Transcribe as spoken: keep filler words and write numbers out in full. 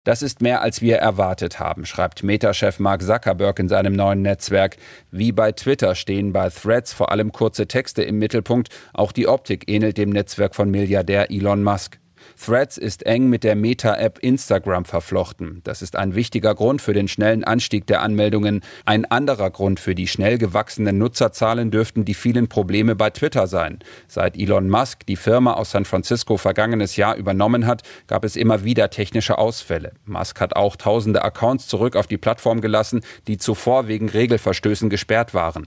Das ist mehr, als wir erwartet haben, schreibt Meta-Chef Mark Zuckerberg in seinem neuen Netzwerk. Wie bei Twitter stehen bei Threads vor allem kurze Texte im Mittelpunkt. Auch die Optik ähnelt dem Netzwerk von Milliardär Elon Musk. Threads ist eng mit der Meta-App Instagram verflochten. Das ist ein wichtiger Grund für den schnellen Anstieg der Anmeldungen. Ein anderer Grund für die schnell gewachsenen Nutzerzahlen dürften die vielen Probleme bei Twitter sein. Seit Elon Musk die Firma aus San Francisco vergangenes Jahr übernommen hat, gab es immer wieder technische Ausfälle. Musk hat auch tausende Accounts zurück auf die Plattform gelassen, die zuvor wegen Regelverstößen gesperrt waren.